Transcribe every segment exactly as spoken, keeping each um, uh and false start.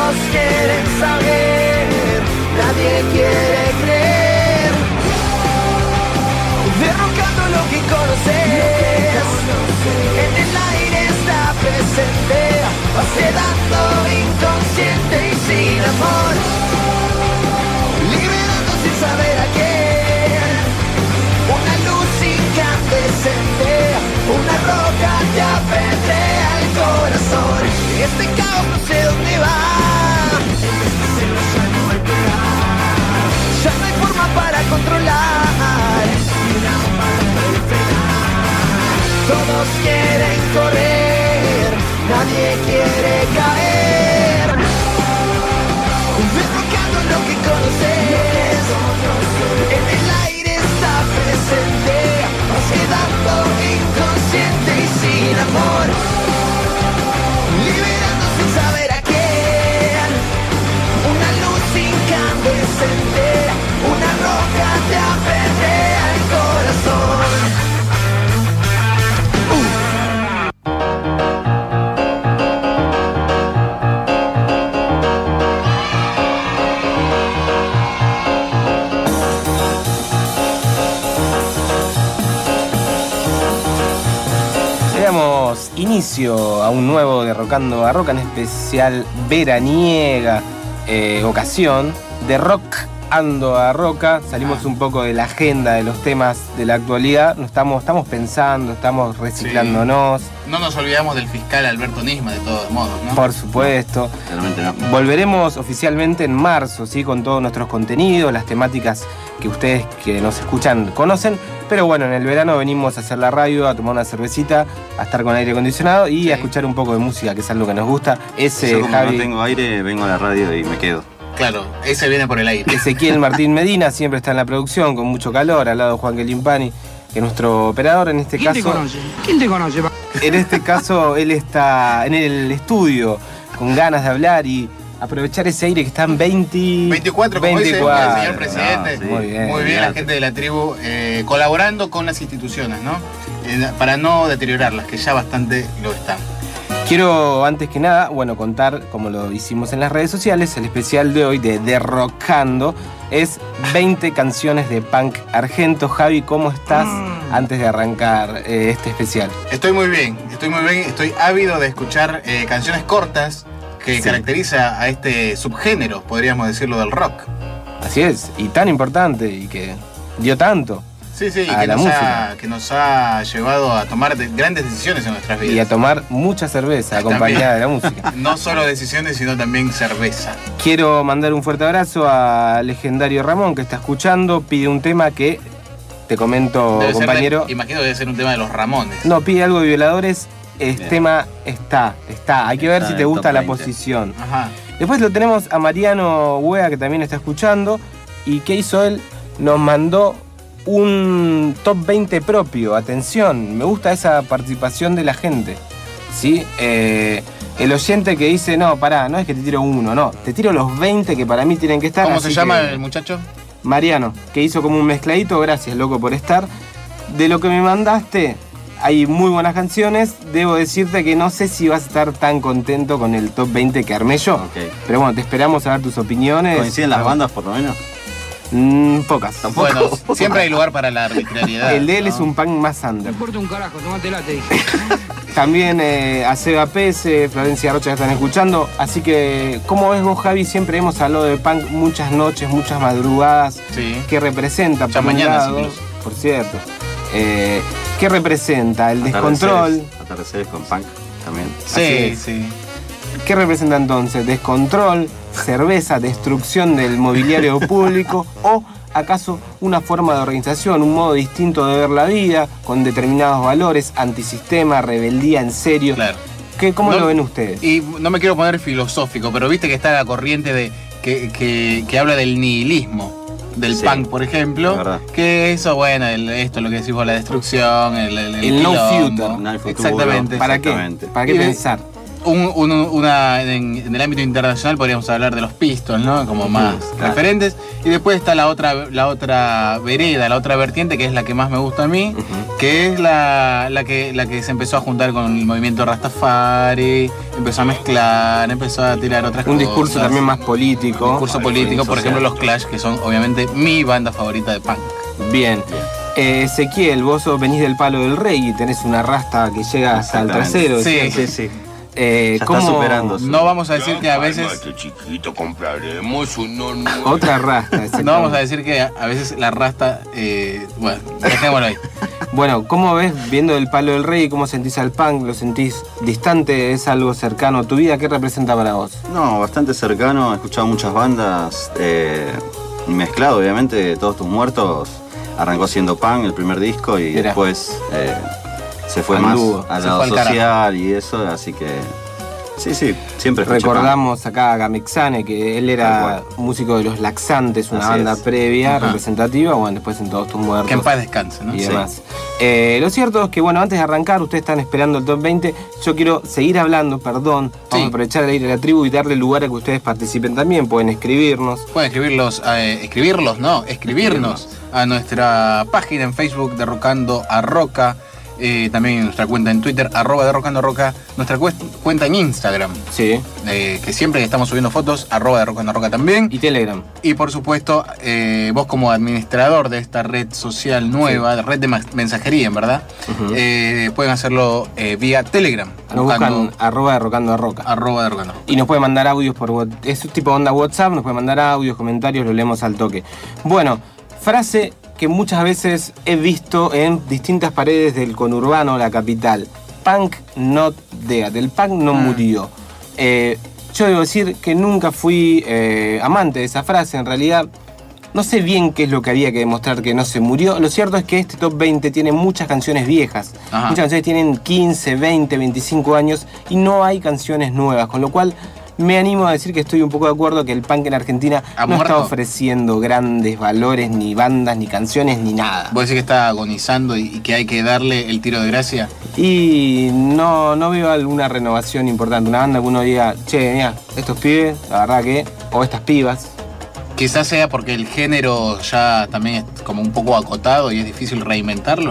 Todos quieren saber, nadie quiere creer. Derrocando lo que conoces, en el aire está presente, vas quedando inconsciente y sin amor, liberando sin saber a quién. Una luz incandescente, una roca te apedrea el corazón. Este caos no sé dónde va, este cielo ya no volverá. Ya no hay forma para controlar, todos quieren correr, nadie quiere caer. Derrocando lo que conoces, en el aire está presente, vas quedando inconsciente y sin amor, liberando sin saber a quién. Una luz incandescente, una roca te apedrea el corazón. Damos inicio a un nuevo Derrocando a Roca, en especial veraniega eh, ocasión de Rock Ando a Roca. Salimos un poco de la agenda de los temas de la actualidad. Nos estamos, estamos pensando, estamos reciclándonos. Sí. No nos olvidamos del fiscal Alberto Nisma, de todos modos, ¿no? Por supuesto. No, realmente no. Volveremos oficialmente en marzo, ¿sí? Con todos nuestros contenidos, las temáticas que ustedes que nos escuchan conocen. Pero bueno, en el verano venimos a hacer la radio, a tomar una cervecita, a estar con aire acondicionado y sí, a escuchar un poco de música, que es algo que nos gusta. Ese, Yo como Javi, no tengo aire, vengo a la radio y me quedo. Claro, ese viene por el aire. Ezequiel Martín Medina siempre está en la producción, con mucho calor, al lado de Juan Gelimpani, que es nuestro operador en este ¿Quién caso. te conoce? ¿Quién te conoce? En este caso, él está en el estudio, con ganas de hablar y aprovechar ese aire que están veinte... veinticuatro, como veinticuatro. dice el señor presidente. Ah, sí. Muy bien. Muy bien, la gente de la tribu eh, colaborando con las instituciones, ¿no? Eh, para no deteriorarlas, que ya bastante lo están. Quiero, antes que nada, bueno, contar, como lo hicimos en las redes sociales, el especial de hoy de Derrocando es veinte canciones de punk argento. Javi, ¿cómo estás mm. antes de arrancar eh, este especial? Estoy muy bien, estoy muy bien, estoy ávido de escuchar eh, canciones cortas que sí. caracteriza a este subgénero, podríamos decirlo, del rock. Así es, y tan importante y que dio tanto. Sí, sí, y que nos, ha, que nos ha llevado a tomar de, grandes decisiones en nuestras vidas. Y a tomar mucha cerveza acompañada de la música. No solo decisiones, sino también cerveza. Quiero mandar un fuerte abrazo al legendario Ramón, que está escuchando. Pide un tema que, te comento, debe compañero... Ser de, imagino que debe ser un tema de los Ramones. No, pide algo de Violadores. El Bien. tema está, está. Hay que ver está si te gusta la posición. Ajá. Después lo tenemos a Mariano Huea, que también está escuchando. ¿Y qué hizo él? Nos mandó un top veinte propio. Atención, me gusta esa participación de la gente, ¿sí? Eh, el oyente que dice, no, pará, no es que te tiro uno, no, te tiro los veinte que para mí tienen que estar. ¿Cómo se llama que, el muchacho? Mariano, que hizo como un mezcladito. Gracias, loco, por estar. De lo que me mandaste, hay muy buenas canciones. Debo decirte que no sé si vas a estar tan contento con el top veinte que armé yo. Okay. Pero bueno, te esperamos a ver tus opiniones. ¿Coinciden las bandas por lo menos? Mm, pocas. ¿Tampoco? Bueno, siempre hay lugar para la arbitrariedad. El de él ¿no? es un punk más under. No importa un carajo, tomátela, te dije. También eh, a Seba Pese, Florencia Rocha que están escuchando. Así que, ¿cómo ves vos, Javi? Siempre hemos hablado de punk muchas noches, muchas madrugadas. Sí. ¿Qué representa? Muchas mañanas incluso. Por cierto. Eh, ¿Qué representa? El descontrol. Atardeceres con punk también. Sí, sí. ¿Qué representa entonces? ¿Descontrol, cerveza, destrucción del mobiliario público o acaso una forma de organización, un modo distinto de ver la vida, con determinados valores, antisistema, rebeldía en serio? Claro. ¿Qué, ¿Cómo no, lo ven ustedes? Y no me quiero poner filosófico, pero viste que está la corriente de que, que, que habla del nihilismo. Del sí, punk, por ejemplo, que eso, bueno, el, esto, lo que decís vos, la destrucción, el, el, el, el no future. No futuro. Exactamente. ¿Para exactamente. qué? ¿Para qué y pensar? un, un, una, en, en el ámbito internacional podríamos hablar de los Pistols, ¿no? Como más claro. referentes. Y después está la otra, la otra vereda, la otra vertiente, que es la que más me gusta a mí, uh-huh. que es la, la, que, la que se empezó a juntar con el movimiento Rastafari, empezó a mezclar, empezó a tirar otras un cosas. Un discurso también más político. Un discurso Ay, político, por social. ejemplo, los Clash, que son obviamente mi banda favorita de punk. Bien. Eh, Ezequiel, vos venís del palo del reggae y tenés una rasta que llega hasta el trasero. Sí, sí, sí. Eh, ya ¿cómo? está superando. No vamos a decir que a veces... chiquito, compraremos un horno. Otra rasta. No vamos a decir que a veces la rasta... Eh, bueno, dejémoslo ahí. Bueno, ¿cómo ves, viendo el palo del reggae, cómo sentís al punk? ¿Lo sentís distante? ¿Es algo cercano a tu vida? ¿Qué representa para vos? No, bastante cercano. He escuchado muchas bandas. Eh, mezclado, obviamente. Todos tus muertos. Arrancó siendo punk el primer disco y Mirá. después eh, se fue Anduvo. más al Se lado fue al social carajo. y eso, así que sí, sí, siempre escuché Recordamos acá a Gamexane, que él era músico de Los Laxantes, una Así banda es. previa, Ajá. representativa, bueno, después en Todos tus muertos. Que en paz descanse, ¿no? Y Sí. demás. Eh, lo cierto es que, bueno, antes de arrancar, ustedes están esperando el top veinte. Yo quiero seguir hablando, perdón. Vamos Sí. a aprovechar el aire de la tribu y darle lugar a que ustedes participen también. Pueden escribirnos. Pueden escribirlos, eh, escribirlos, no, escribirnos a nuestra página en Facebook, Derrocando a Roca. Eh, también en nuestra cuenta en Twitter, arroba Derrocando a Roca. Nuestra cuest- cuenta en Instagram, Sí. eh, que siempre estamos subiendo fotos, arroba Derrocando a Roca también. Y Telegram. Y por supuesto, eh, vos como administrador de esta red social nueva, de red de ma- mensajería, en verdad, Ujú. eh, pueden hacerlo eh, vía Telegram. Nos buscan arroba derrocando a roca. arroba Derrocando. Y nos pueden mandar audios por What- es tipo onda WhatsApp, nos pueden mandar audios, comentarios, lo leemos al toque. Bueno, frase que muchas veces he visto en distintas paredes del conurbano, la capital. Punk not dead. El punk no Mm. murió. Eh, yo debo decir que nunca fui eh, amante de esa frase. En realidad, no sé bien qué es lo que había que demostrar que no se murió. Lo cierto es que este top veinte tiene muchas canciones viejas. Ajá. Muchas canciones tienen quince, veinte, veinticinco años y no hay canciones nuevas. Con lo cual, me animo a decir que estoy un poco de acuerdo que el punk en Argentina ¿Ha no muerto? está ofreciendo grandes valores, ni bandas, ni canciones, ni nada. ¿Vos decís que está agonizando y, y que hay que darle el tiro de gracia? Y no, no veo alguna renovación importante. Una banda que uno diga, che, mira, estos pibes, la verdad que, o estas pibas. Quizás sea porque el género ya también es como un poco acotado y es difícil reinventarlo.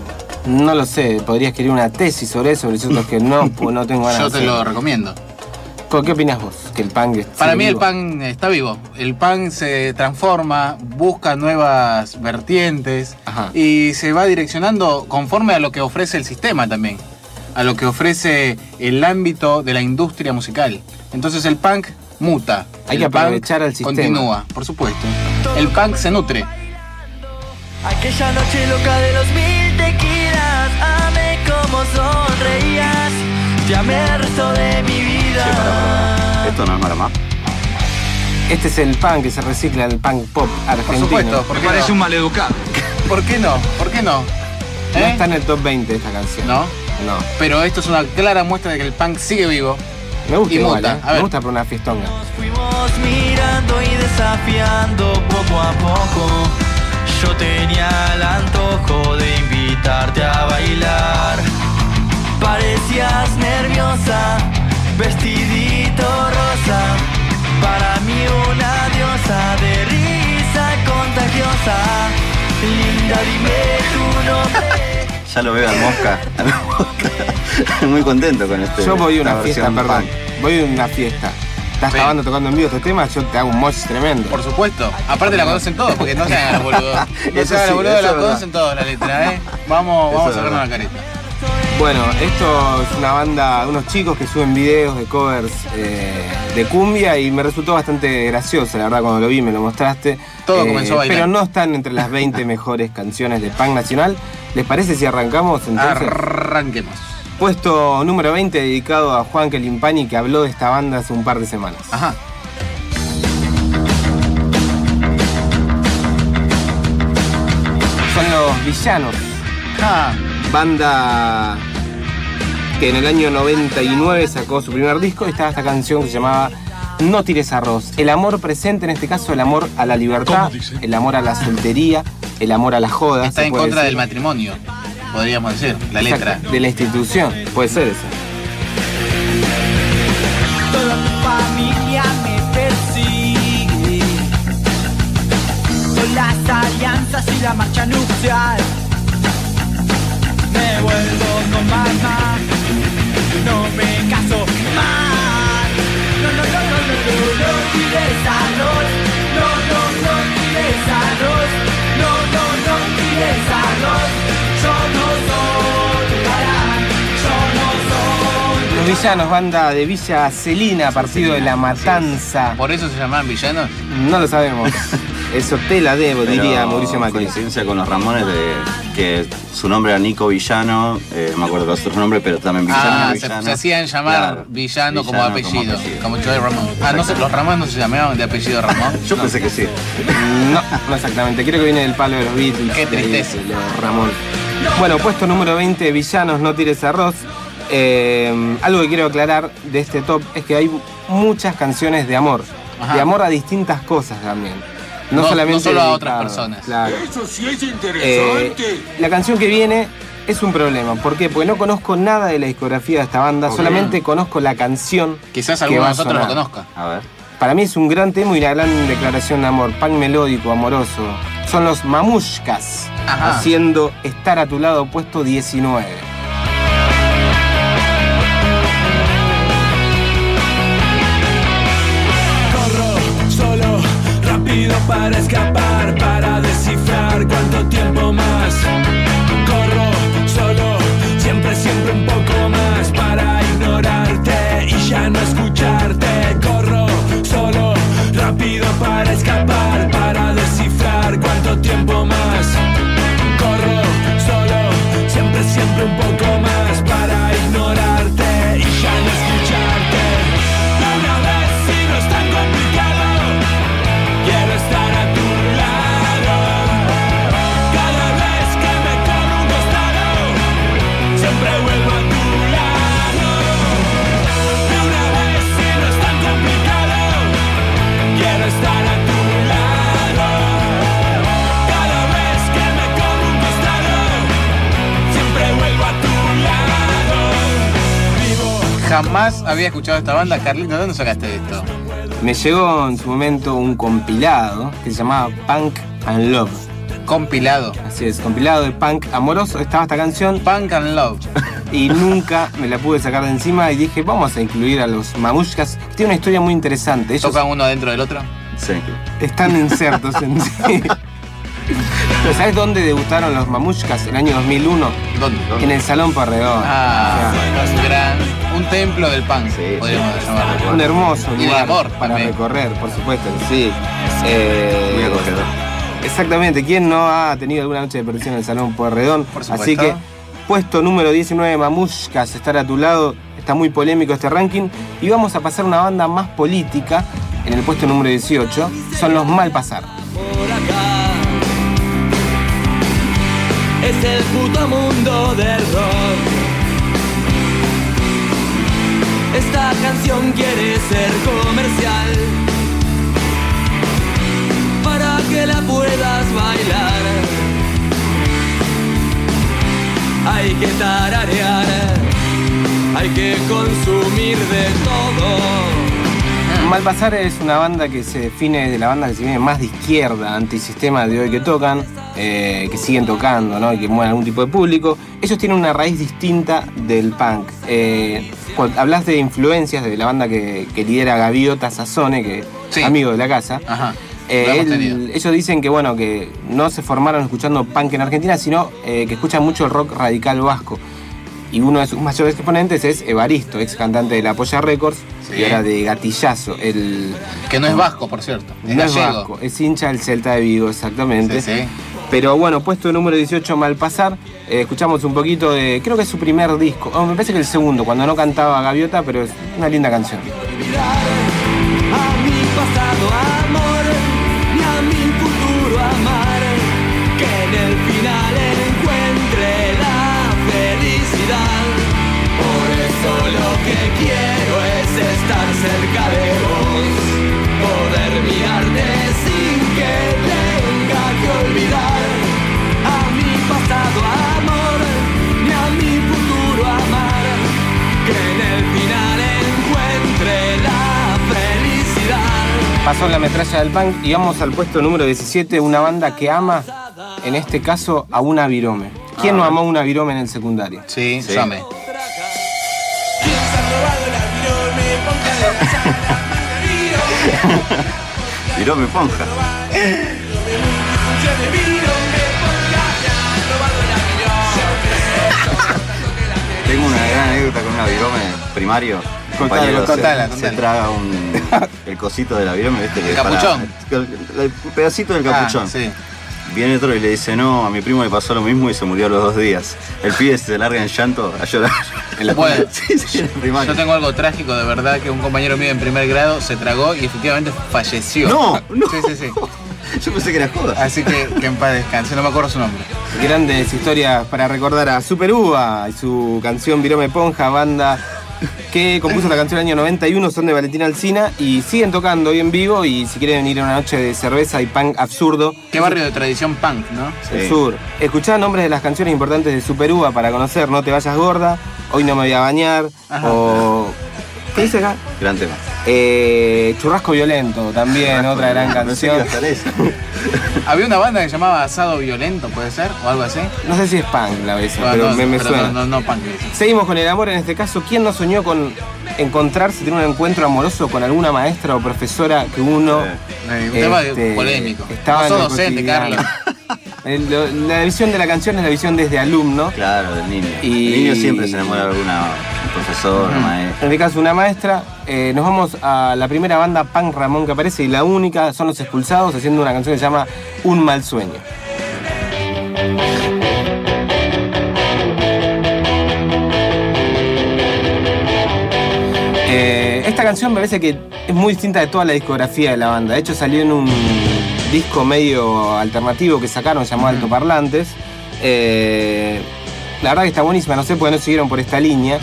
No lo sé, podría escribir una tesis sobre eso, pero yo que no, pues no tengo ganas Yo de te lo hacerlo. recomiendo. ¿Qué opinas vos? Que el punk esté Para mí el vivo? punk está vivo. El punk se transforma, busca nuevas vertientes Ajá. y se va direccionando conforme a lo que ofrece el sistema también, a lo que ofrece el ámbito de la industria musical. Entonces el punk muta. Hay el que punk aprovechar al sistema. Continúa, por supuesto. El punk se nutre. Aquella noche loca de los mil tequilas, amé como sonreías, te amé el resto de mi vida. Che, pará, pará, pará. Esto no es Maramá. Este es el punk que se recicla, el punk pop argentino. Por supuesto, Me ¿por qué parece no? un maleducado. ¿Por qué no? ¿Por qué no? No ¿Eh? está en el top veinte esta canción. ¿No? No. Pero esto es una clara muestra de que el punk sigue vivo. Me gusta Y igual, muta. ¿eh? A Me ver. gusta por una fiestonga. Nos fuimos mirando y desafiando poco a poco. Yo tenía el antojo de invitarte a bailar. Parecías nerviosa, vestidito rosa. Para mí una diosa de risa contagiosa. Linda, dime tu nombre. Ya lo veo al Mosca. Al Mosca. Muy contento con este. Yo voy a una esta fiesta, versión perdón. punk. Voy a una fiesta. Estás Sí. grabando, tocando en vivo este tema, yo te hago un mosh tremendo. Por supuesto. Aparte la conocen todos, porque no se hagan los boludos. No Eso se hagan sí, los boludos, eso la es verdad. conocen todos la letra, ¿eh? Vamos, Eso vamos a es sacarnos la verdad. careta. Bueno, esto es una banda, unos chicos que suben videos de covers eh, de cumbia y me resultó bastante gracioso, la verdad, cuando lo vi, me lo mostraste. Todo comenzó a bailar. Pero no están entre las veinte mejores canciones de punk nacional. ¿Les parece si arrancamos entonces? Arranquemos. Puesto número veinte dedicado a Juan Kelimpani, que habló de esta banda hace un par de semanas. Ajá. Son los Villanos, Ah, banda que en el año noventa y nueve sacó su primer disco y estaba esta canción que se llamaba No tires arroz. El amor presente, en este caso el amor a la libertad, el amor a la soltería, el amor a la joda. está se en puede contra del decir. matrimonio, podríamos decir, la letra. Exacto, de la institución, puede ser esa. alianzas y la marcha nupcial. Me vuelvo con mamá, no me caso más. No, no, no, no, no, no, no tires arroz. No, no, no tires arroz. No, no, no tires arroz. Yo no soy Barán, yo no soy. Los Villanos, banda de Villa Celina, partido de La Matanza. ¿Por eso se llamaban villanos? No lo sabemos. Eso te la debo, Pero diría Mauricio Macri. coincidencia con los Ramones de que su nombre era Nico Villano, eh, no me acuerdo los otros nombres, pero también Villano. Ah, se, Villano. se hacían llamar Claro, villano, como Villano apellido, como como, apellido. Joey Ramón. Ah, no sé, los Ramones no se llamaban de apellido Ramón. Yo No. pensé que sí. No, no exactamente. Creo que viene del palo de los Beatles. Qué tristeza. de los Ramón. Bueno, puesto número veinte, Villanos, no tires arroz. Eh, algo que quiero aclarar de este top es que hay muchas canciones de amor. Ajá. De amor a distintas cosas también. No, No- solamente no solo a dedicado, otras personas. Claro. Eso sí es Eh, interesante. la canción que viene es un problema. ¿Por qué? Porque no conozco nada de la discografía de esta banda, Ok. solamente conozco la canción. Quizás que alguno va de a nosotros lo sonar. conozca. A ver. Para mí es un gran tema y una gran declaración de amor. Punk melódico, amoroso. Son los Mamushkas, Ajá. haciendo Estar a tu lado, puesto diecinueve. Corro solo, rápido para escapar, para descifrar cuánto tiempo más. Corro solo, siempre, siempre un poco más, para ignorarte y ya no escucharte. Corro solo, rápido para escapar, para descifrar cuánto tiempo más. Corro solo, siempre, siempre un poco más, para ignorarte y ya no escucharte. Una vez si no es tan complicado, quiero estar a tu lado. Cada vez que me corro un costado, siempre vuelvo a tu lado. Y una vez si no es tan complicado, quiero estar a tu lado. Cada vez que me corro un costado, siempre vuelvo a tu lado. Vivo. Jamás había escuchado esta banda. Carlito, ¿de dónde sacaste esto? Me llegó en su momento un compilado que se llamaba Punk and Love. Compilado. Así es, compilado de punk amoroso. Estaba esta canción Punk and Love. y nunca me la pude sacar de encima y dije, vamos a incluir a los Mamushkas. Tiene una historia muy interesante. Ellos ¿Tocan uno dentro del otro? Sí. están insertos en sí. Pero ¿sabes dónde debutaron los Mamushkas? El año dos mil uno. ¿Dónde? En el Salón Porredón. Ah, O sea, un gran. Un templo del punk, Sí, podríamos sí. llamarlo. un hermoso Y de lugar amor para también. recorrer, por supuesto, sí. Eh, Muy acogedor. Exactamente, ¿quién no ha tenido alguna noche de perdición en el Salón Porredón? Por supuesto. Así que, puesto número diecinueve, Mamushkas, estar a tu lado. Está muy polémico este ranking. Y vamos a pasar a una banda más política. En el puesto número dieciocho, son los Malpasar. Por acá es el puto mundo del rock. Esta canción quiere ser comercial para que la puedas bailar. Hay que tararear, hay que consumir de todo. Malpasar es una banda que se define de la banda que se viene más de izquierda, antisistema de hoy que tocan, eh, que siguen tocando, ¿no? Y que mueven algún tipo de público. Ellos tienen una raíz distinta del punk. Eh, cuando hablas de influencias de la banda que, que lidera Gaviota Sassone, que Sí. es amigo de la casa. Ajá. Eh, Lo hemos él- tenido. ellos dicen que bueno que no se formaron escuchando punk en Argentina, sino eh, que escuchan mucho el rock radical vasco. Y uno de sus mayores exponentes es Evaristo, ex cantante de La Polla Records, Sí. y ahora de Gatillazo. El, Que no es vasco, por cierto. Es no es gallego. vasco, es hincha del Celta de Vigo, exactamente. Sí, sí. Pero bueno, puesto número dieciocho, Malpasar. Eh, escuchamos un poquito de, creo que es su primer disco, oh, me parece que el segundo, cuando no cantaba Gaviota, pero es una linda canción. A mi pasado amor y a mi futuro amar, que en el final encuentre la felicidad. Por eso lo que quiero es estar cerca de vos, poder mirarte sin que tenga que olvidar a mi pasado amor y a mi futuro amar, que en el final encuentre la felicidad. Paso son la metralla del punk y vamos al puesto número diecisiete, una banda que ama, en este caso, a una virome. ¿Quién Ah, no amó a una virome en el secundario? Sí, Sí. llame. Virome Ponja. Tengo una gran anécdota con una virome primario. Contala, Compañero, contala, se, contala. se traga un, el cosito de la virome, ¿viste? Que El es para- capuchón. el, el pedacito del capuchón. Ah, sí. Viene otro y le dice, no, a mi primo le pasó lo mismo y se murió a los dos días. El pibe se larga en llanto a llorar. En la Bueno, sí, sí, en la primaria. Yo tengo algo trágico, de verdad, que un compañero mío en primer grado se tragó y efectivamente falleció. No, no. Sí, sí, sí. Yo pensé que era joda. Así que, que en paz descanse, no me acuerdo su nombre. Grandes historias para recordar a Super Uva y su canción Virome Ponja, banda que compuso la canción en el año noventa y uno, son de Valentina Alsina y siguen tocando hoy en vivo y si quieren ir a una noche de cerveza y punk absurdo, Qué barrio de tradición punk, ¿no? el Sí. sur. Escuchá nombres de las canciones importantes de Super Uva para conocer No te vayas gorda, Hoy no me voy a bañar, Ajá. o... ¿Qué dice acá? Gran tema. Eh, Churrasco Violento, también otra gran Pensé que canción. iba a estar esa. Había una banda que se llamaba Asado Violento, ¿puede ser? ¿O algo así? No sé si es punk la vez, Bueno, pero no, me, me pero suena. No, no, no punk. Seguimos con el amor en este caso. ¿Quién no soñó con encontrarse, tener un encuentro amoroso con alguna maestra o profesora que uno... Eh, un tema este, polémico. estaba No en sos lo docente, cotidiano. Carlos. El- lo- la visión de la canción es la visión desde alumno. Claro, del niño. Y- El niño siempre se enamora de alguna profesora, Ujú. maestra. En este caso una maestra. Eh, nos vamos a la primera banda punk Ramón que aparece y la única son Los Expulsados haciendo una canción que se llama Un mal sueño. Eh, esta canción me parece que es muy distinta de toda la discografía de la banda. De hecho salió en un disco medio alternativo que sacaron llamado Altoparlantes. Eh, la verdad que está buenísima, no sé por qué no siguieron por esta línea.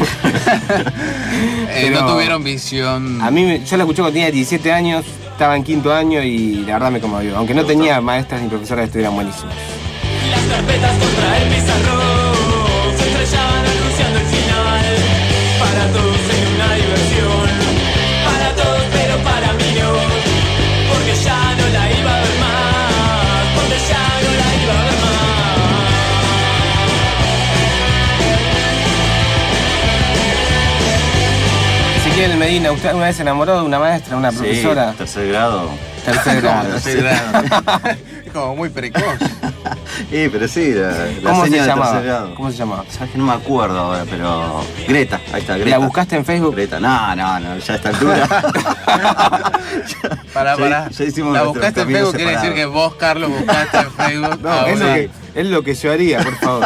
Eh, Pero- no tuvieron visión. A mí, me- yo la escuché cuando tenía diecisiete años, estaba en quinto año y la verdad me conmovió. Aunque no tenía maestras ni profesoras que estuvieran buenísimas. Las carpetas contra el pizarrón se estrellaban anunciando el final. Para todos en una diversión, para todos pero para mí no, porque ya no la iba a ver más, porque ya no la iba a ver más. Ezequiel Medina, ¿usted alguna vez se enamoró de una maestra, una profesora? Sí, tercer grado. Tercer Como grado. tercer grado. Es como muy precoz. Sí, pero sí, la, la ¿Cómo se seña de tercer llamaba? grado. ¿Cómo se llamaba? Sabes que no me acuerdo ahora, pero. Greta, ahí está, Greta. ¿La buscaste en Facebook? Greta, no, no, no, ya a esta altura. Pará, Ya- pará. ya hicimos La nuestros buscaste en caminos Facebook, quiere decir que separados. vos, Carlos, buscaste en Facebook. No, a es lo, una- que, es lo que yo haría, por favor.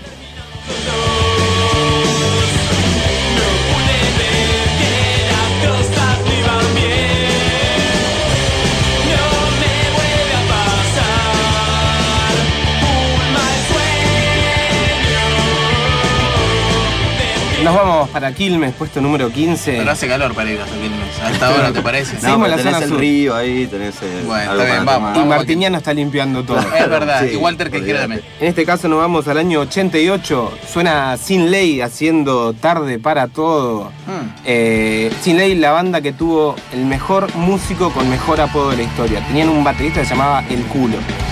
Pude ver que las cosas no iban bien. No me vuelve a pasar un mal sueño. Nos vamos para Quilmes, puesto número quince. Pero hace calor para ir hasta Quilmes. Hasta ahora, ¿te parece? No, Seguimos pero en la tenés zona el sur. río ahí, tenés eh, Bueno, algo está bien, para vamos, Y tomar. Martiniano está limpiando todo. Es verdad. Sí, Y Walter que quiere olvídate. también. En este caso nos vamos al año ochenta y ocho. Suena Sin Ley haciendo Tarde para Todo. Hmm. Eh, Sin Ley, la banda que tuvo el mejor músico con mejor apodo de la historia. Tenían un baterista que se llamaba El Culo.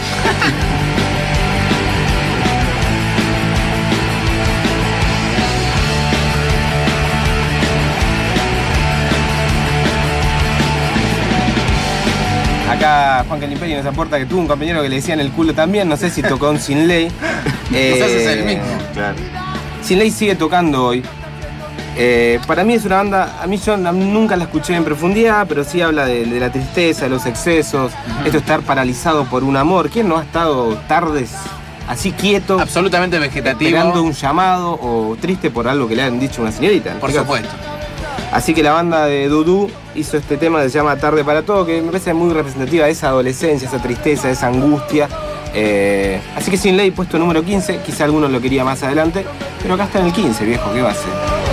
Acá Juan Calimperi nos aporta que tuvo un compañero que le decían El Culo también. No sé si tocó un Sin Ley. Quizás es el mismo. Claro. Sin Ley sigue tocando hoy. Eh, para mí es una banda, a mí yo n- nunca la escuché en profundidad, pero sí habla de, de la tristeza, de los excesos, esto de estar paralizado por un amor. ¿Quién no ha estado tardes así quieto, Absolutamente vegetativo. esperando un llamado o triste por algo que le han dicho a una señorita? en Por este caso? supuesto. Así que la banda de Dudu hizo este tema que se llama Tarde para Todo, que me parece muy representativa de esa adolescencia, esa tristeza, esa angustia. Eh, así que Sin Ley, puesto número quince, quizá alguno lo quería más adelante, pero acá está en el quince, viejo, ¿qué va a hacer?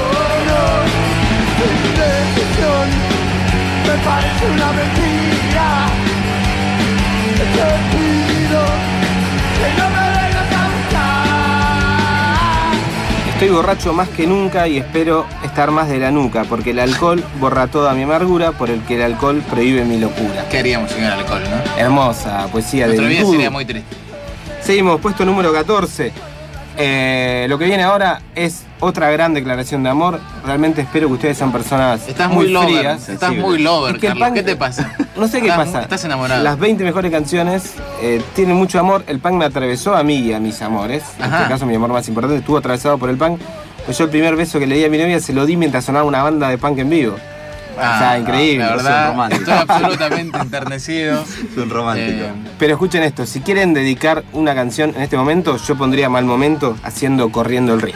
Decisión, me parece una mentira. Te pido que no me vengas a buscar. Estoy borracho más que nunca y espero estar más de la nuca, porque el alcohol borra toda mi amargura, por el que el alcohol prohíbe mi locura. ¿Qué haríamos sin el alcohol, no? Hermosa poesía de Nuestra vida Dudu. sería muy triste. Seguimos, puesto número catorce. Eh, lo que viene ahora es otra gran declaración de amor. Realmente espero que ustedes sean personas Estás muy, muy lover. frías. Estás sensibles. muy lover, Es que el Carlos. punk- ¿Qué te pasa? No sé qué Estás pasa. muy- Estás enamorado. Las veinte mejores canciones eh, tienen mucho amor. El punk me atravesó a mí y a mis amores. En Ajá. este caso, mi amor más importante estuvo atravesado por el punk. Pues yo el primer beso que le di a mi novia se lo di mientras sonaba una banda de punk en vivo. Ah, o sea, increíble. La sos un verdad, romántico. estoy absolutamente enternecido. Es un romántico. Eh, Pero escuchen esto, si quieren dedicar una canción en este momento, yo pondría Mal Momento haciendo Corriendo el Río.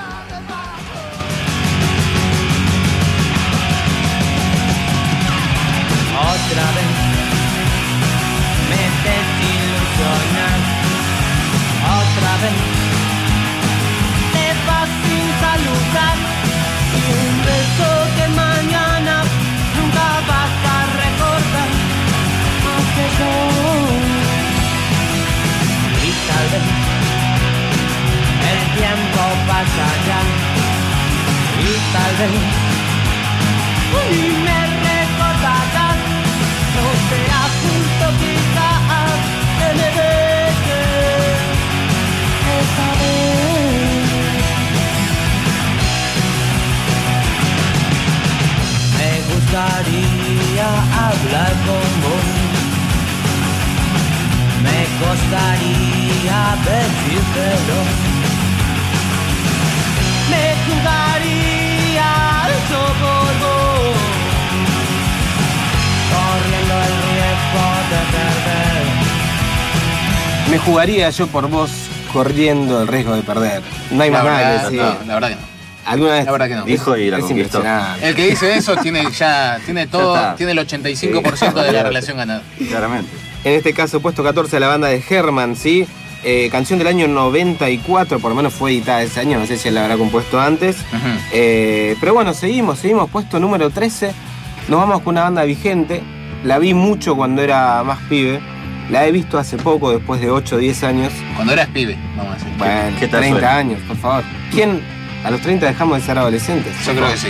Otra vez me desilusionas. Otra vez te vas sin saludar. Y un beso que mañana nunca vas a recordar. Aunque yo. Y tal vez el tiempo pasará. Y tal vez y me recordarás. No sea justo quizás que me dejes esa vez. Me gustaría hablar con vos. Me costaría decírtelo. Me jugaría eso por vos. Corriendo el riesgo de perder. Me jugaría yo por vos corriendo el riesgo de perder. No hay la, más nada que verdad, decir. no, la verdad que no. ¿Alguna vez? La verdad que no. Dijo y la es conquistó. impresionante. El que dice eso tiene ya tiene todo, Ya está. tiene el ochenta y cinco por ciento de la relación ganada. Claramente. En este caso, puesto catorce, la banda de Herman, ¿sí? Eh, canción del año noventa y cuatro, por lo menos fue editada ese año, no sé si él la habrá compuesto antes. Ujú. Eh, pero bueno, seguimos, seguimos, puesto número trece. Nos vamos con una banda vigente. La vi mucho cuando era más pibe. La he visto hace poco, después de ocho o diez años. Cuando eras pibe, vamos a decir. Bueno, qué tal treinta suena? años, por favor. ¿Quién a los treinta dejamos de ser adolescentes? Yo creo que sí.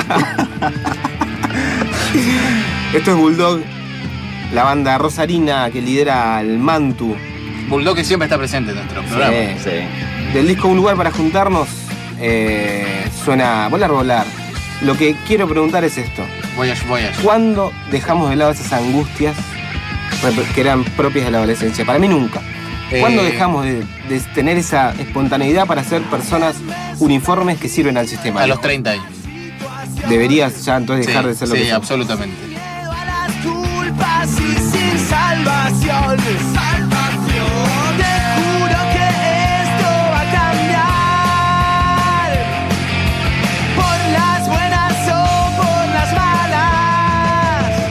Esto es Bulldog, la banda rosarina que lidera el Mantu. Bulldog que siempre está presente en nuestro programa. Sí. Sí. Del disco Un lugar para juntarnos, eh, suena Volar, Volar. Lo que quiero preguntar es esto. Voyage, voyage. ¿Cuándo dejamos de lado esas angustias que eran propias de la adolescencia? Para mí nunca. ¿Cuándo Eh, dejamos de, de tener esa espontaneidad para ser personas uniformes que sirven al sistema? A los treinta años. Deberías ya entonces dejar Sí, de ser lo sí, que sos. absolutamente. Miedo a las culpas y sin salvación. Salvación. Te juro que esto va a cambiar. Por las buenas o por las malas.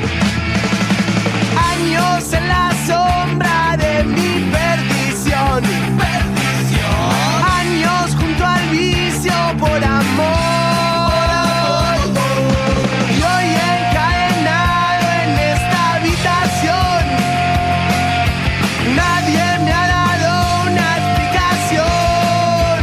Años en la sombra de mi perdición. Perdición. Años junto al vicio por amor. Y hoy encadenado en esta habitación, nadie me ha dado una explicación.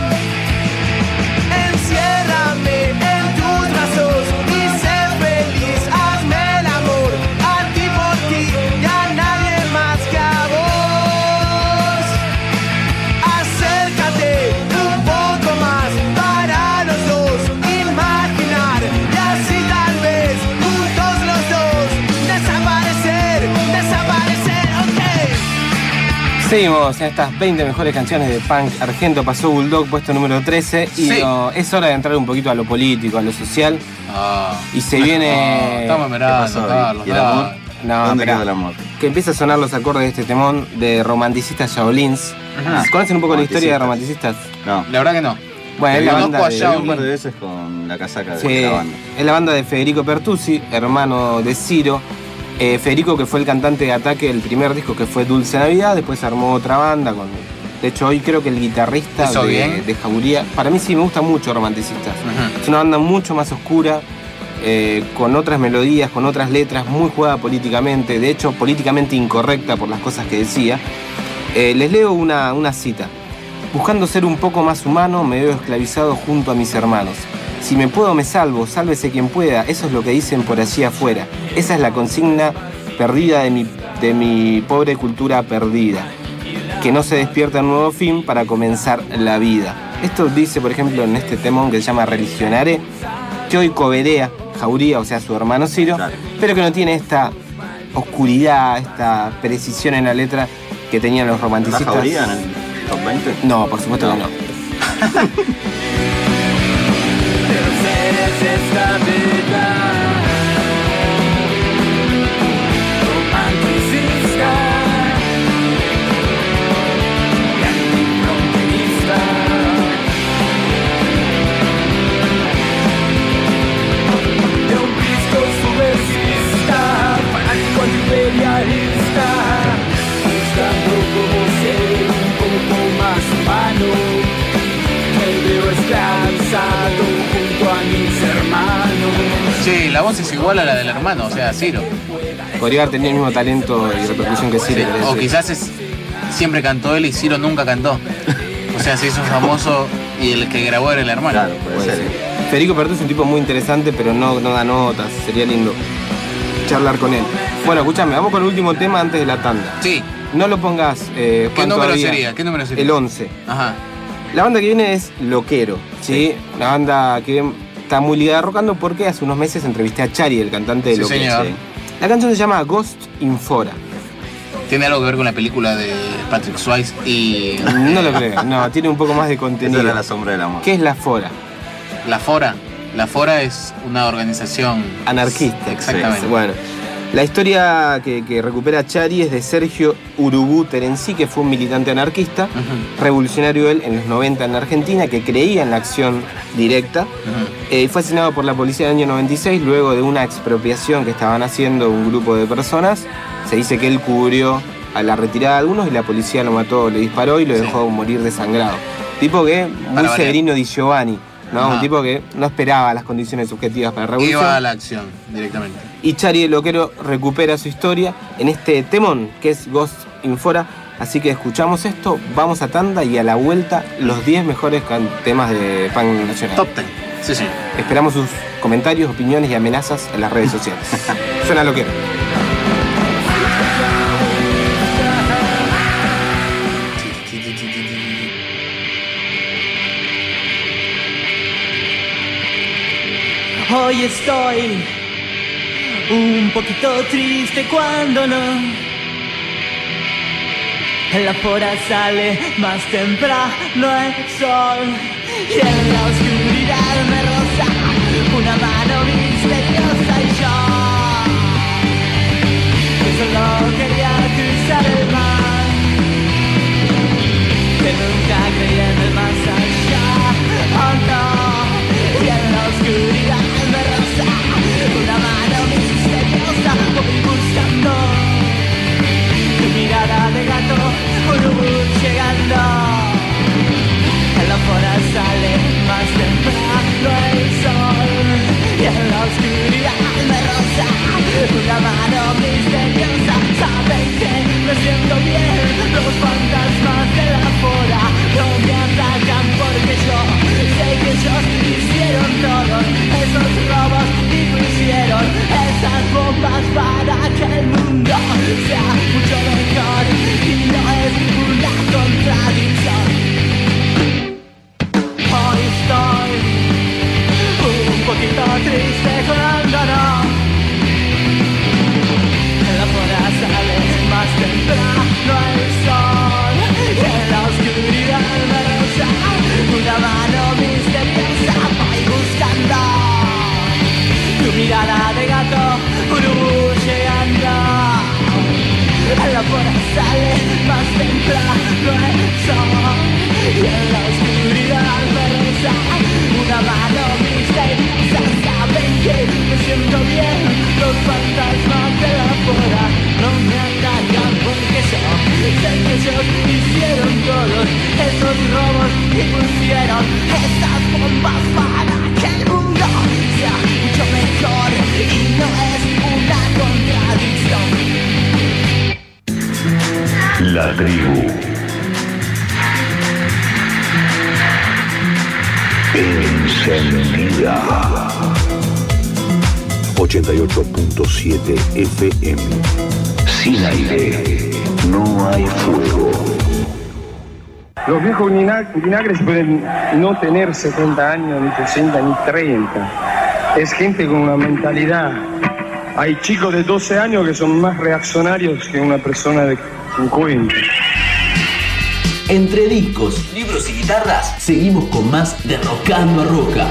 Enciérrame en tus brazos y sé feliz. Hazme el amor a ti por ti y a nadie más que a vos. Acércate un poco más para los dos imaginar y así tal vez juntos los dos desaparecer, desaparecer, ok. Seguimos en estas veinte mejores canciones de punk argento. Pasó Bulldog, puesto número trece. Y Sí. no, es hora de entrar un poquito a lo político, a lo social. Ah. Y se viene. Ah, estamos ¿Qué mirando, pasó? Carlos. ¿Y el amor? dale. No, ¿Dónde esperá. quedó el amor? Que empieza a sonar los acordes de este temón de Romanticistas Shaolins. Ajá. ¿Conocen un poco la historia de Romanticistas. Romanticistas? No. La verdad que no. Bueno, es Te la conozco banda a de, Te vi un Shaolin. par de veces con la casaca de Sí, la banda. es la banda de Federico Pertusi, hermano de Ciro. Eh, Federico, que fue el cantante de Ataque del primer disco, que fue Dulce Navidad, después armó otra banda con. De hecho, hoy creo que el guitarrista ¿Eso de, bien? de Jauría. Para mí sí me gusta mucho Romanticistas. Ujú. Es una banda mucho más oscura, eh, con otras melodías, con otras letras, muy jugada políticamente, de hecho políticamente incorrecta por las cosas que decía. Eh, les leo una, una cita. Buscando ser un poco más humano, me veo esclavizado junto a mis hermanos. Si me puedo, me salvo, sálvese quien pueda. Eso es lo que dicen por allí afuera. Esa es la consigna perdida de mi, de mi pobre cultura perdida. Que no se despierta un nuevo fin para comenzar la vida. Esto dice, por ejemplo, en este temón que se llama Religionaré, que hoy coberea Jauría, o sea, su hermano Ciro, claro, pero que no tiene esta oscuridad, esta precisión en la letra que tenían los romanticistas. ¿Está Jauría en el top veinte? No, por supuesto no. que no. Imperialista, buscando como ser un poco más humano. Me veo esclavizado junto a mis hermanos. Sí, la voz es igual a la del hermano, o sea, Ciro. Podría haber tenido el mismo talento y repercusión que Ciro. Sí, o quizás es, siempre cantó él y Ciro nunca cantó. O sea, se hizo famoso y el que grabó era el hermano. Claro, puede, puede ser. ser. Federico Pertú es un tipo muy interesante, pero no, no da notas. Sería lindo charlar con él. Bueno, escúchame, vamos con el último tema antes de la tanda. Sí. No lo pongas. Eh, ¿Qué número todavía. sería? ¿Qué número sería? El once. Ajá. La banda que viene es Loquero, ¿sí? sí. Una banda que está muy ligada a Rockando porque hace unos meses entrevisté a Chari, el cantante de sí, Loquero. Señor. Sí. La canción se llama Ghost in Fora. ¿Tiene algo que ver con la película de Patrick Swayze y...? No lo creo, no, tiene un poco más de contenido. Esa era La Sombra del Amor. ¿Qué es la Fora? La Fora. La Fora es una organización... anarquista. Exactamente. Sí. Bueno, la historia que, que recupera Chari es de Sergio Urubú Terencí, que fue un militante anarquista, uh-huh. revolucionario él en los noventa en la Argentina, que creía en la acción directa. Uh-huh. eh, fue asesinado por la policía en el año noventa y seis, luego de una expropiación que estaban haciendo un grupo de personas. Se dice que él cubrió a la retirada de algunos y la policía lo mató, le disparó y lo dejó sí. morir desangrado. Tipo que muy para Severino Di Giovanni, ¿no? Ajá. Un tipo que no esperaba las condiciones subjetivas para la revolución. Iba a la acción directamente. Y Chari el Loquero recupera su historia en este temón que es Ghost in Fora. Así que escuchamos esto, vamos a tanda y a la vuelta los diez mejores temas de punk nacional. Top diez, sí, sí. Esperamos sus comentarios, opiniones y amenazas en las redes sociales. Suena Loquero. Hoy estoy un poquito triste cuando no. En la fora sale más temprano el sol y en la oscuridad me roza una mano misteriosa y yo que solo quería cruzar el mar, que nunca creí en el más allá. Oh no, y en la oscuridad me roza una mano misteriosa, voy buscando tu mirada de gato, un bus llegando. En la fora sale más temprano el sol y en la oscuridad me roza una mano misteriosa. Saben que me siento bien, los fantasmas de la fora no me atacan porque yo sé que ellos hicieron todos esos robos y pusieron esas bombas para que el mundo sea mucho mejor y no es ninguna contradicción. Hoy estoy un poquito triste cuando no. En la fora sale más temprano el sol y en la oscuridad me roza una mano misteriosa. Voy buscando tu mirada de gato, un bus llegando. En la fora sale más temprano el sol y en la oscuridad me roza una mano misteriosa. Saben que me siento bien, los fantasmas de la fora no me atacan porque yo sé que ellos hicieron todos esos robos y pusieron esas bombas para que el mundo sea mucho mejor y no es una contradicción. La tribu. En Encendida. ochenta y ocho punto siete F M. Sin aire no hay fuego. Los viejos vinagres pueden no tener setenta años, ni sesenta, ni treinta. Es gente con una mentalidad. Hay chicos de doce años que son más reaccionarios que una persona de cincuenta. Entre discos, libros y guitarras, seguimos con más de Rocando a Roca.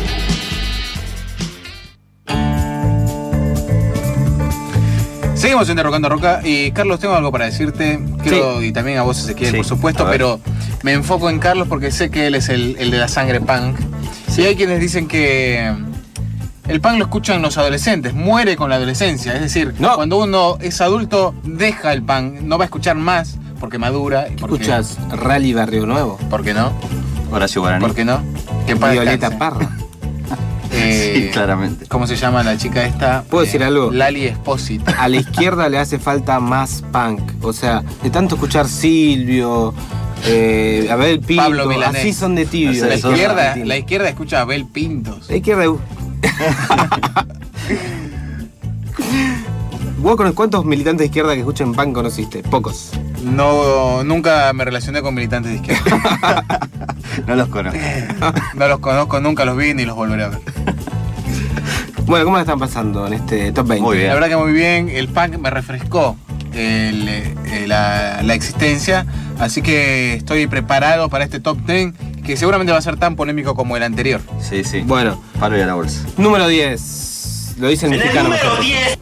Seguimos en Derrocando a Roca y Carlos, tengo algo para decirte, creo, sí. Y también a vos, Ezequiel, sí, por supuesto, pero me enfoco en Carlos porque sé que él es el, el de la sangre punk. Sí. Y hay quienes dicen que el punk lo escuchan los adolescentes, muere con la adolescencia, es decir, no. Cuando uno es adulto deja el punk, no va a escuchar más porque madura. ¿Qué porque... escuchas? Rally Barrio Nuevo. ¿Por qué no? Horacio Guaraní. ¿Por qué no? ¿Qué Violeta Parra. Eh, sí, claramente. ¿Cómo se llama la chica esta? ¿Puedo eh, decir algo? Lali Espósito. A la izquierda le hace falta más punk. O sea, de tanto escuchar Silvio, eh, Abel Pinto, Pablo Milanés. Así son de tibio. La izquierda, la izquierda escucha a Abel Pintos. La izquierda... ¿Vos con cuántos militantes de izquierda que escuchan punk conociste? Pocos. No, nunca me relacioné con militantes de izquierda. No los conozco. No los conozco, nunca los vi ni los volveré a ver. Bueno, ¿cómo la están pasando en este top veinte? Muy bien. La verdad que muy bien. El punk me refrescó el, el, la, la existencia. Así que estoy preparado para este top diez, que seguramente va a ser tan polémico como el anterior. Sí, sí. Bueno. Palo y a la bolsa. Número diez. Lo dice el mexicano. Número diez.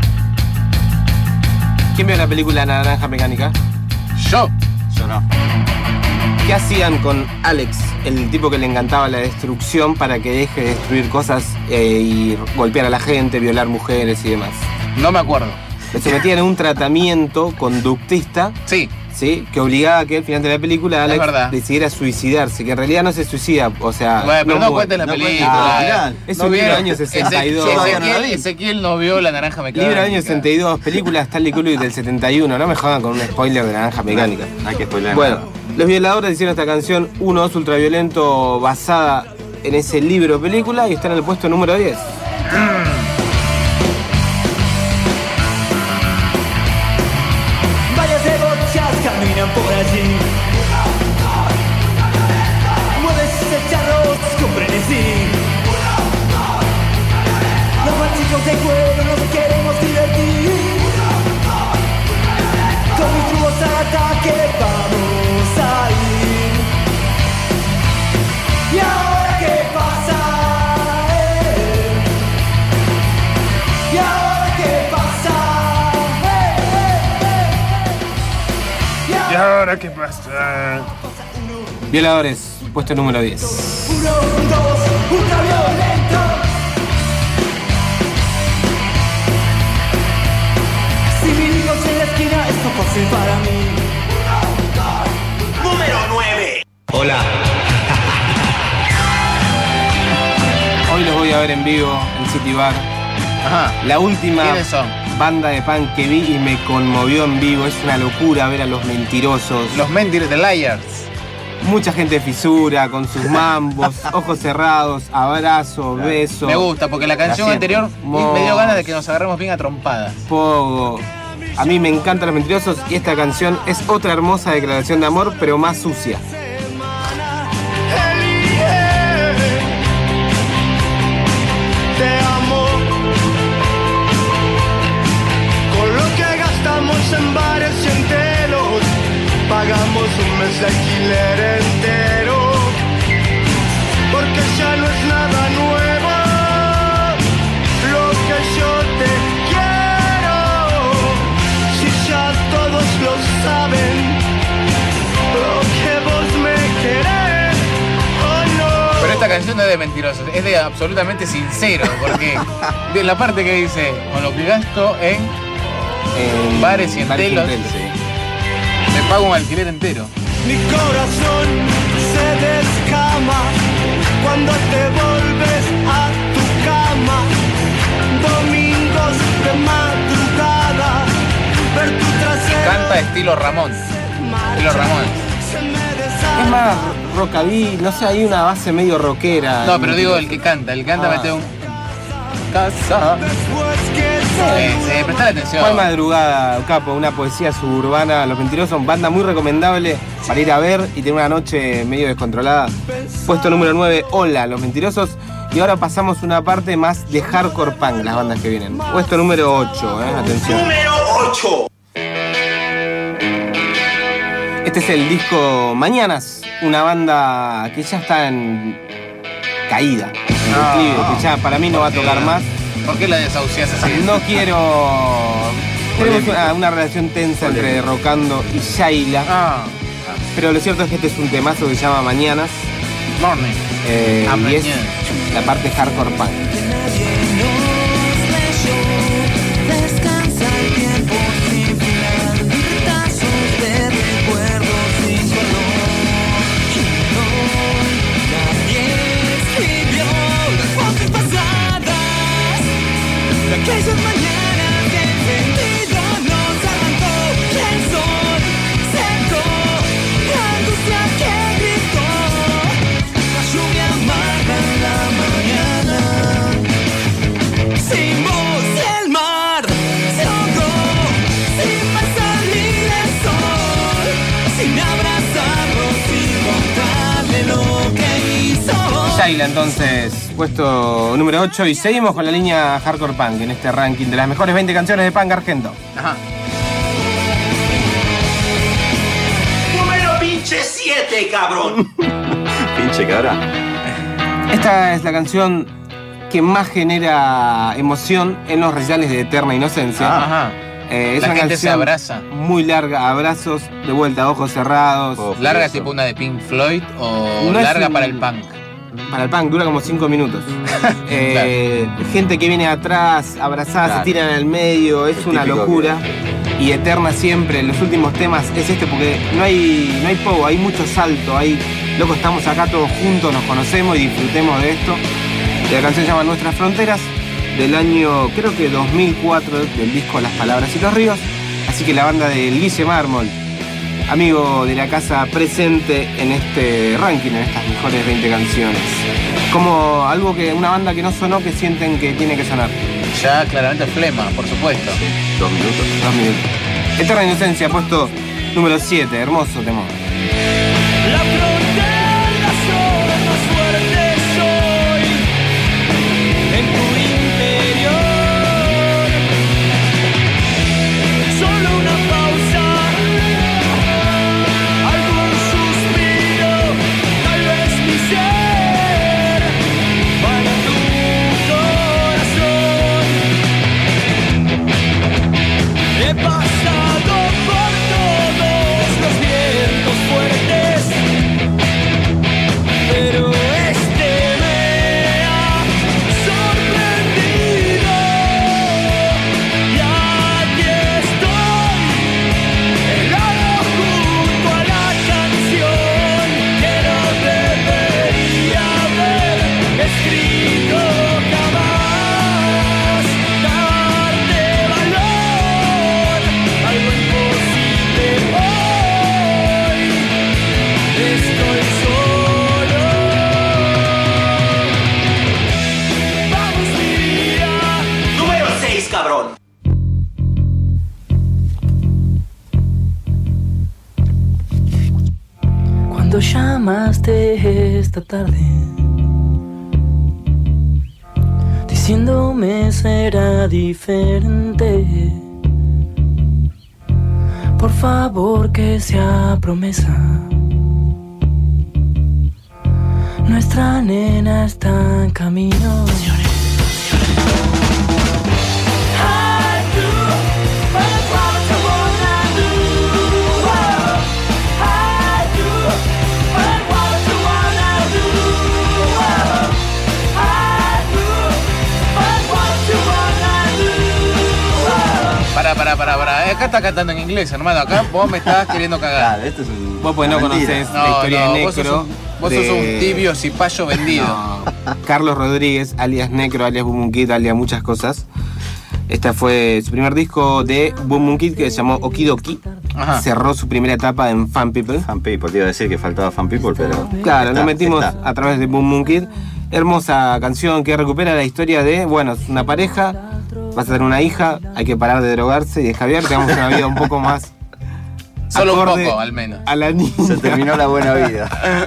¿Quién vio la película Naranja Mecánica? Yo. Yo no. ¿Qué hacían con Alex, el tipo que le encantaba la destrucción, para que deje de destruir cosas eh, y golpear a la gente, violar mujeres y demás? No me acuerdo. Se metían en un tratamiento conductista. Sí. Sí, que obligaba a que al final de la película Alex decidiera suicidarse, que en realidad no se suicida, o sea... Bueno, pero no, no cuentes la no película. Ah, es un libro del año sesenta y dos. Ezequiel, Ezequiel no vio La Naranja Mecánica. Libro del año sesenta y dos, película Stanley Kubrick del setenta y uno, no me jodan con un spoiler de La Naranja Mecánica. No, no hay que spoiler. Bueno, los Violadores hicieron esta canción uno dos Ultraviolento basada en ese libro o película y está en el puesto número diez. Caminan por allí. Mueves ese charros con frenesí. Los más chicos del pueblo nos queremos divertir. Con mis tubos al ataque vamos a ir. ¿Y ahora qué pasa? Eh? ¿Y ahora qué pasa? ¿Y ahora qué pasa? Violadores, puesto número diez. Uno, dos, ultraviolento. Si vivimos en la esquina, es no fácil para mí. Número nueve. Hola. Hoy los voy a ver en vivo en City Bar. Ajá. La última ¿Quiénes son? Banda de punk que vi y me conmovió en vivo. Es una locura ver a Los Mentirosos. Los Mentirosos, The Liars. Mucha gente de fisura, con sus mambos, ojos cerrados, abrazos, claro. Besos. Me gusta, porque la canción la anterior Mos. me dio ganas de que nos agarremos bien a trompadas. Pogo. A mí me encantan Los Mentirosos y esta canción es otra hermosa declaración de amor, pero más sucia. Te amo. Con lo que gastamos en bares y en telos, pagamos un mes de alquiler entero. Porque ya no es nada nuevo lo que yo te quiero. Si ya todos lo saben, lo que vos me querés, oh no. Pero esta canción no es de mentirosos, es de absolutamente sincero, porque de la parte que dice, con lo que gasto en, en bares y en telos, sí, me pago un alquiler entero. Mi corazón se descama cuando te volves a tu cama. Domingos de madrugada, ver tu trasero. Canta estilo Ramón. Estilo Ramón. Es más rockabilly, no sé, hay una base medio rockera. No, pero digo el que canta, el que canta Ah. mete un... Casa. Sí, sí, prestale atención. Juan Madrugada, capo, una poesía suburbana. Los Mentirosos, banda muy recomendable para ir a ver y tener una noche medio descontrolada. Puesto número nueve, Hola, Los Mentirosos. Y ahora pasamos una parte más de hardcore punk, las bandas que vienen. Puesto número ocho, eh, atención. Número ocho. Este es el disco Mañanas, una banda que ya está en caída, en No. declive, que ya para mí no va a tocar más. ¿Por qué la desahucias así? No quiero... Tenemos una, una relación tensa entre Rocando y Shaila. Ah, Pero lo cierto es que este es un temazo que se llama Mañanas. morning. eh, Ah, y es mañana. la parte hardcore punk. Descansa el tiempo sin final, retazos de recuerdos sin color. No, nadie escribió las fotos pasadas de aquellas mañanas que el sentido nos arrancó. El sol secó la angustia que gritó, la lluvia amarga en la mañana. Sin voz el mar se ahogó, sin ver salir el sol, sin abrazarnos, sin contarle lo que hizo. Shaila entonces, puesto número ocho. Y seguimos con la línea hardcore punk en este ranking de las mejores veinte canciones de punk argento. Ajá. Número pinche siete, cabrón. Pinche cara. Esta es la canción que más genera emoción en los recitales de Eterna Inocencia. Ajá. Eh, es La una gente canción se abraza. muy larga, abrazos, de vuelta, ojos cerrados. Oh, ¿Larga eso. tipo una de Pink Floyd o No es larga un- para el punk? Para el punk dura como cinco minutos. Eh, Gente que viene atrás, abrazada, Claro. se tiran al medio, es El una típico locura. Y Eterna siempre, en los últimos temas es este porque no hay, no hay pogo, hay mucho salto, hay, loco, estamos acá todos juntos, nos conocemos y disfrutemos de esto. Y la canción se llama Nuestras Fronteras, del año, creo que dos mil cuatro, del disco Las Palabras y los Ríos. Así que la banda del Guille Mármol, amigo de la casa, presente en este ranking, en estas mejores veinte canciones. Como algo que, una banda que no sonó, que sienten que tiene que sonar. Ya claramente Flema, por supuesto. Dos minutos. Dos minutos. Eterna Inocencia, puesto número siete, hermoso temor. La frontera sobre más fuerte soy en tu interior. Solo una pausa, algún suspiro, tal vez mi ser para tu corazón. He pasado por todos los vientos fuertes, pero este me ha sorprendido. Y aquí estoy, helado junto a la canción que no debería haber escrito jamás. Darte valor, algo imposible hoy. Estoy solo. Vamos mi vida. Número seis, cabrón. Cuando llamaste esta tarde, diciéndome será diferente, por favor que sea promesa. Nuestra nena está en camino. Para, para, para, para. Acá está cantando en inglés, hermano. Acá vos me estás queriendo cagar. Claro, esto es un. Vos pues no una mentira. conocés la historia de vos sos Necro. un, vos sos de- un tibio cipayo vendido. No. Carlos Rodríguez, alias Necro, alias Boom Boom Kid, alias muchas cosas. Este fue su primer disco de Boom Boom Kid que se llamó Okidoki. Ajá. cerró su primera etapa en Fan People. Fan People, te iba a decir que faltaba Fan People, pero. Claro, está, lo metimos está. a través de Boom Boom Kid. Hermosa canción que recupera la historia de, bueno, es una pareja, vas a tener una hija, hay que parar de drogarse y de Javier, tengamos una vida un poco más. Solo un acorde poco, al menos. A la niña. Se terminó la buena vida.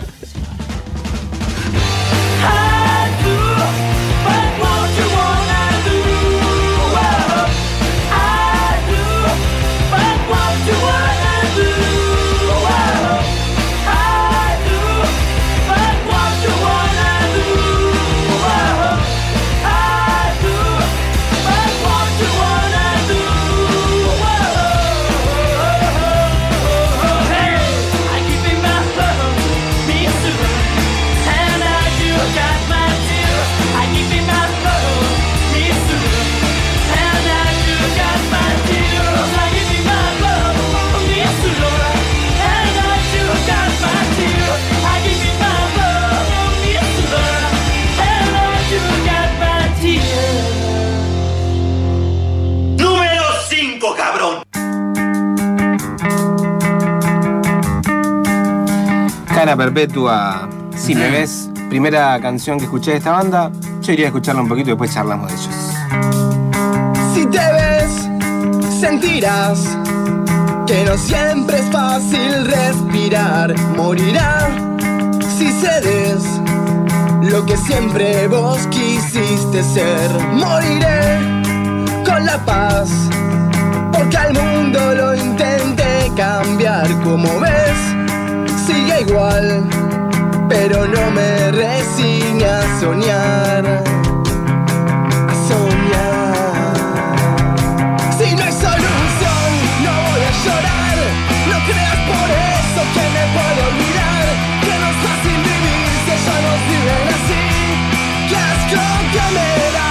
Cadena Perpetua, Si me ves, primera canción que escuché de esta banda. Yo iría a escucharla un poquito y después charlamos de ellos. Si te ves, sentirás que no siempre es fácil respirar. Morirá si cedes lo que siempre vos quisiste ser. Moriré con la paz, porque al mundo lo intenté cambiar. Como ves, sigue igual, pero no me resigné a soñar, a soñar. Si no hay solución, no voy a llorar. No creas por eso que me puedo olvidar, que no es fácil vivir si ellos nos viven así. Qué asco que me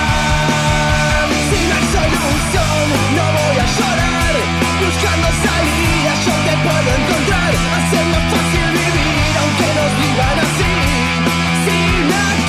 dan. Si no hay solución, no voy a llorar. Buscando salidas yo te puedo encontrar. Hacer más fácil vivir aunque nos vivan así, sin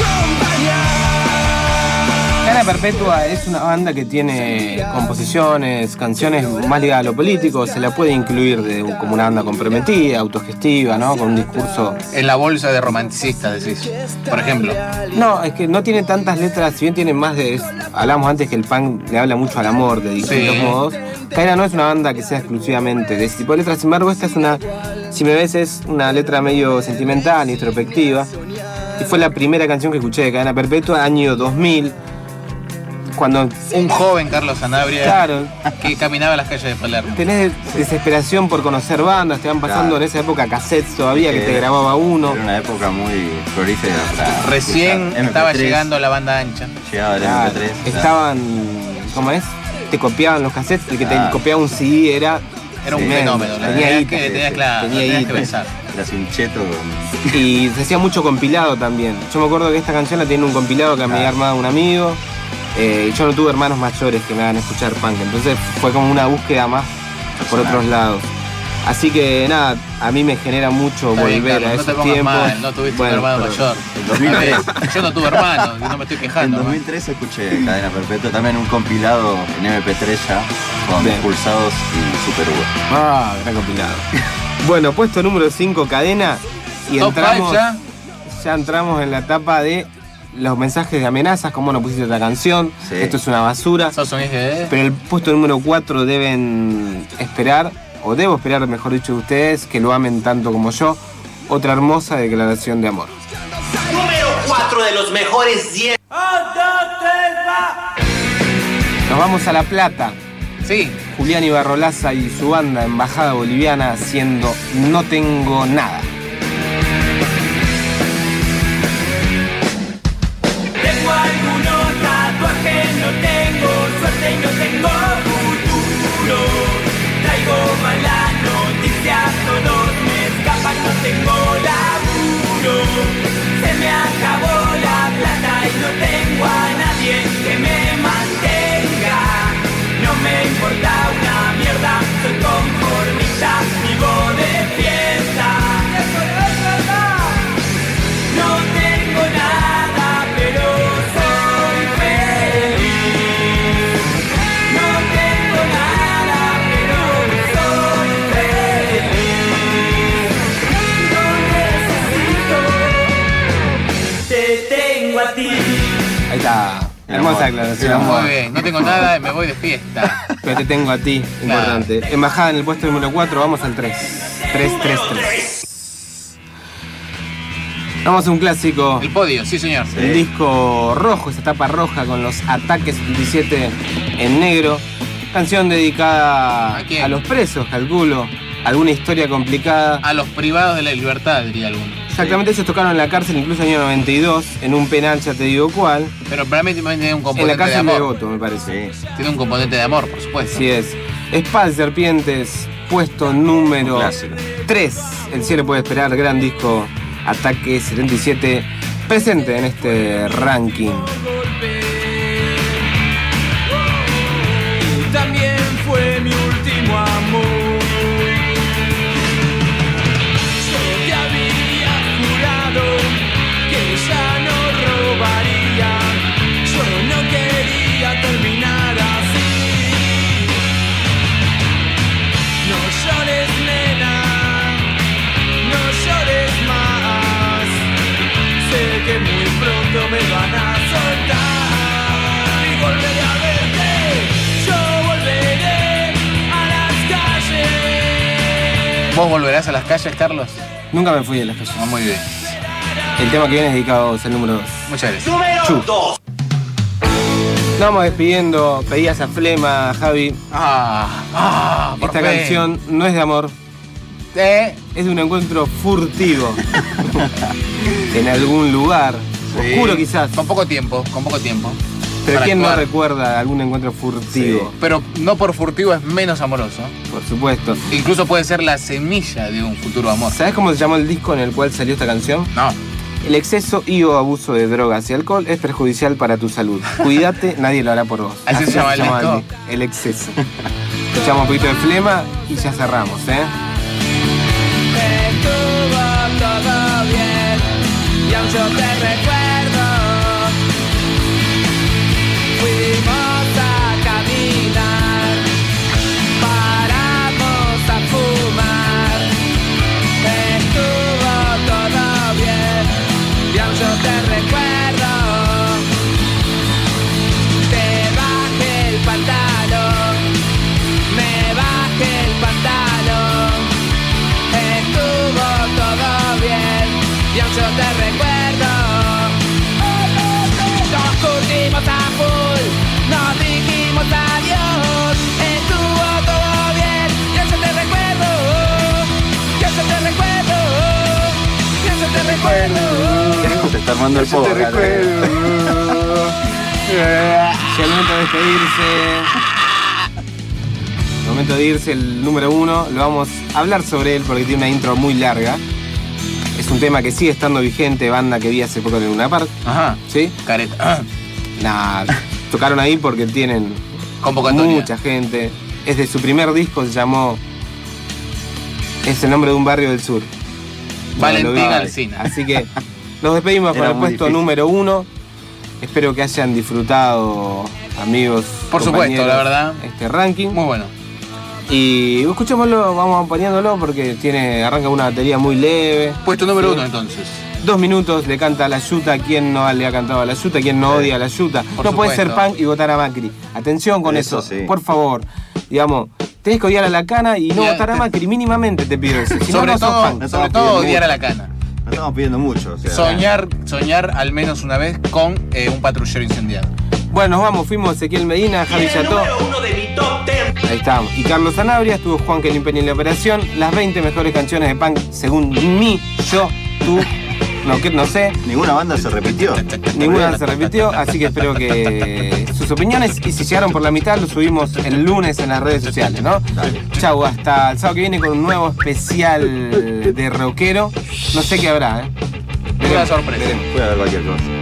acompañar. Cadena Perpetua es una banda que tiene composiciones, canciones más ligadas a lo político. Se la puede incluir de, como una banda comprometida, autogestiva, ¿no? Con un discurso. En la bolsa de romanticistas, decís. Por ejemplo. No, es que no tiene tantas letras, si bien tiene más de. Hablamos antes que el punk le habla mucho al amor de distintos Sí. modos. Cadena no es una banda que sea exclusivamente de ese tipo de letras, sin embargo, esta es una. Si me ves, es una letra medio sentimental, introspectiva. Y fue la primera canción que escuché de Cadena Perpetua, año dos mil. Cuando Un joven Carlos Sanabria Claro. que caminaba las calles de Palermo. tenés desesperación por conocer bandas, te van pasando Claro. en esa época cassettes todavía que Sí, te era- grababa uno. Era una época muy prolífera para Recién escuchar. estaba M P tres, llegando la banda ancha. Llegaba el Claro, M P tres. claro. estaban, ¿cómo es? Te copiaban los cassettes, el que te Claro. copiaba un C D era. Era un tremendo. fenómeno. la Tenía tenías hito. que, tenías, claro, tenía tenías que hito. besar. Eras un cheto con... Y se hacía mucho compilado también. Yo me acuerdo que esta canción la tiene un compilado que me había armado un amigo. Eh, yo no tuve hermanos mayores que me hagan escuchar punk, entonces fue como una búsqueda más por Personal. otros lados. Así que nada, a mí me genera mucho Está bien, volver Carlos, a no te esos pongas tiempos. mal, no tuviste Bueno, un hermano pero- mayor. En dos mil tres. Yo no tuve hermano, y no me estoy En quejando. dos mil tres escuché Cadena Perpetua, también un compilado en M P tres ya, con Bien. Expulsados y Super U. Ah, gran compilado. Bueno, puesto número cinco, Cadena. Y Top entramos, five ya. ya entramos en la etapa de los mensajes de amenazas, como no pusiste otra canción, Sí. esto es una basura. Sos un I G D. Pero el puesto número cuatro deben esperar, o debo esperar, mejor dicho, de ustedes, que lo amen tanto como yo. Otra hermosa declaración de amor. Número cuatro de los mejores diez. Nos vamos a La Plata. Sí. Julián Ibarrolaza y su banda Embajada Boliviana haciendo No Tengo Nada. Tengo algunos tatuajes, no tengo suerte y no tengo futuro. Traigo malas noticias, todos me escapan, no tengo laburo. Se me acabó la plata y no tengo a nadie que me mantenga. No me importa una mierda, soy conformista, vivo de fiesta. tengo a ti. Ahí está. Hermosa aclaración. Muy bien, no tengo nada, me voy de fiesta. Pero te tengo a ti, importante. Embajada en el puesto número cuatro, vamos al tres. tres, tres, tres. Vamos a un clásico. El podio, sí señor. El disco rojo, esa tapa roja con los Ataques setenta y siete en negro. Canción dedicada ¿A quién? a los presos, calculo. Alguna historia complicada. A los privados de la libertad, diría alguno. Exactamente, ellos tocaron en la cárcel incluso en el año noventa y dos, en un penal, ya te digo cuál. Pero para mí tiene un componente En la de cárcel amor. de Voto, me parece. Sí. Tiene un componente de amor, por supuesto. Así es. Espada de Serpientes, puesto número tres. El cielo puede esperar, gran disco Ataque setenta y siete, presente en este ranking. Y también fue mi último amor. Yo te había jurado que ya no robaría. Yo no quería terminar así. No llores, nena, no llores más. Sé que muy pronto me van a soltar y volveré a verte. Yo volveré a las calles. ¿Vos volverás a las calles, Carlos? Nunca me fui de las calles. Ah, muy bien. El tema que viene es dedicado al número dos. Muchas gracias. Número dos. Nos vamos despidiendo. Pedías a Flema, Javi. Ah, ah, por Esta fin. canción no es de amor. ¿Eh? Es de un encuentro furtivo. En algún lugar. Sí. Oscuro quizás. Con poco tiempo, con poco tiempo. Pero para ¿quién actuar. no recuerda algún encuentro furtivo? Sí. Pero no por furtivo es menos amoroso. Por supuesto. Incluso puede ser la semilla de un futuro amor. ¿Sabes cómo se llamó el disco en el cual salió esta canción? No. El exceso y o abuso de drogas y alcohol es perjudicial para tu salud. Cuídate, nadie lo hará por vos. ¿Así se llama el disco? disco. El exceso. Escuchamos un poquito de Flema y ya cerramos, ¿eh? Estuvo todo bien y aún yo te recuerdo. Fuimos a caminar, paramos a fumar. Estuvo todo bien y aún yo te recuerdo. Te bajé el pantalón, me bajé el pantalón. Estuvo todo bien y aún yo te recuerdo. Nos curtimos a full, nos dijimos adiós. Estuvo todo bien y aún yo te recuerdo. Y aún yo te recuerdo. Y aún yo te recuerdo. Se está armando el Yo te poco. recuerdo. Llega el momento de despedirse. El momento de irse, el número uno. Lo vamos a hablar sobre él porque tiene una intro muy larga. Es un tema que sigue estando vigente, banda que vi hace poco en Luna Park. Ajá. ¿Sí? Careta. Nah, tocaron ahí porque tienen Convocatoria. mucha gente. Es de su primer disco, se llamó... Es el nombre de un barrio del sur. Valentín Bueno, lo vi. Alsina. Así que nos despedimos con Era el muy puesto difícil. número uno. Espero que hayan disfrutado, amigos. Por supuesto, compañeros, la verdad. Este ranking. Muy bueno. Y escuchémoslo, vamos poniéndolo porque tiene, arranca una batería muy leve. Puesto número Sí. uno entonces. Dos minutos le canta a la Yuta. ¿Quién no le ha cantado a la Yuta? ¿Quién no odia a la Yuta? Por No puede ser supuesto. punk y votar a Macri. Atención con eso, Eso sí. por favor. Digamos, tenés que odiar a la Cana y no Y a- votar a Macri. Mínimamente te pido eso. Si no, sobre no sos todo, punk. sobre Estamos todo pidiendo odiar a mucho. la cana. No estamos pidiendo mucho. O sea, Soñar, soñar al menos una vez con eh, un patrullero incendiado. Bueno, nos vamos. Fuimos Ezequiel Medina, Javi Yató. Ahí estamos. Y Carlos Sanabria, estuvo Juan Kelly Peña en la operación. Las veinte mejores canciones de punk según mí, yo, tú, no, que, no sé. Ninguna banda se repitió. Ninguna se repitió, así que espero que sus opiniones, y si llegaron por la mitad, lo subimos el lunes en las redes sociales, ¿no? Dale. Chau, hasta el sábado que viene con un nuevo especial de rockero. No sé qué habrá, ¿eh? Una sorpresa. Veremos. Puede haber cualquier cosa.